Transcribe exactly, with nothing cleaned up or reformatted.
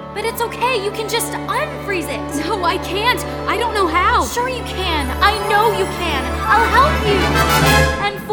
But it's okay, you can just unfreeze it. No, I can't. I don't know how. Sure you can. I know you can. I'll help you. And